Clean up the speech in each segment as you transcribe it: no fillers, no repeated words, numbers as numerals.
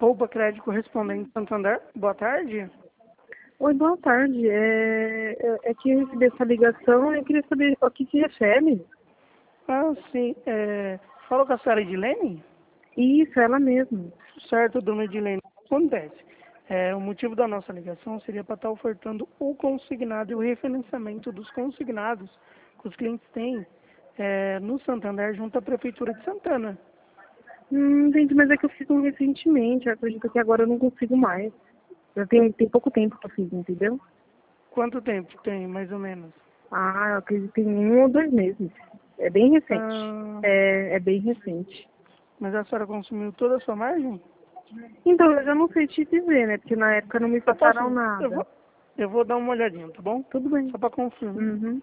Roupa Crédito Correspondente Santander, boa tarde. Oi, boa tarde. É que eu recebi essa ligação e eu queria saber ao que se refere. Ah, sim, fala com a senhora Edilene? Isso, ela mesma. Certo, dona Edilene, acontece. O motivo da nossa ligação seria para estar ofertando o consignado e o referenciamento dos consignados que os clientes têm no Santander junto à Prefeitura de Santana. Entendi, mas é que eu fiz um recentemente. Eu acredito que agora eu não consigo mais. Tem pouco tempo que eu fiz, entendeu? Quanto tempo tem, mais ou menos? Eu acredito que tem 1 ou 2 meses. É bem recente. Ah, É bem recente. mas a senhora consumiu toda a sua margem? Então, eu já não sei te dizer, né? Porque na época não me Eu passaram posso, eu nada. vou, eu vou dar uma olhadinha, tá bom? Tudo bem. Só para confirmar. Uhum.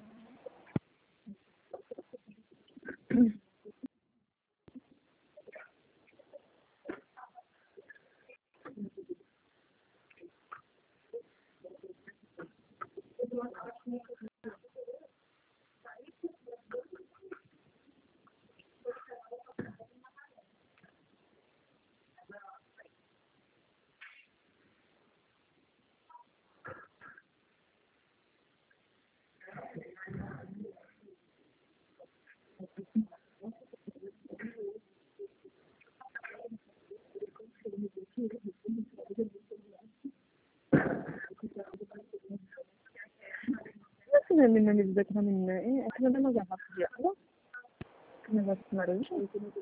Essa não é a minha amiga daquela menina. É que não é uma garrafa de água? Que negócio de laranja?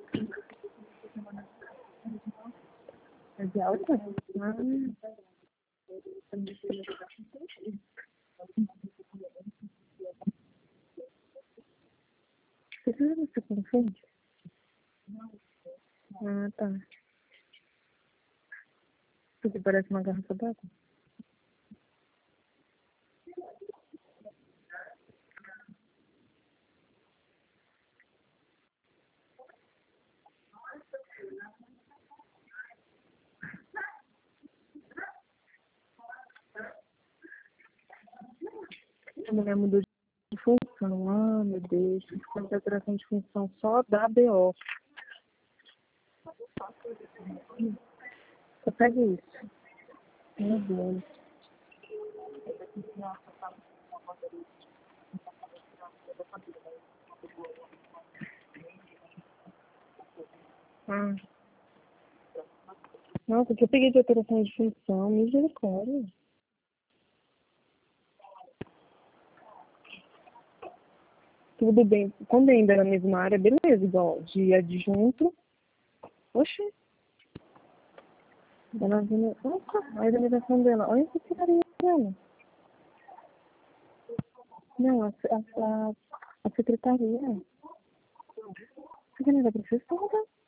É de álcool? Você confunde? Tá. Porque parece uma garrafa d'água. A mulher mudou de função. Meu Deus. Concentração de função só da BO. Só pega isso. Meu Deus. Ah. Nossa, que eu peguei de alteração de função. Misericórdia. Tudo bem. Quando ainda é na mesma área, beleza. Igual de adjunto. Oxi. Ela vindo. Nossa, a organização dela. Olha essa secretaria dela. Não, a secretaria. Você não é da professora?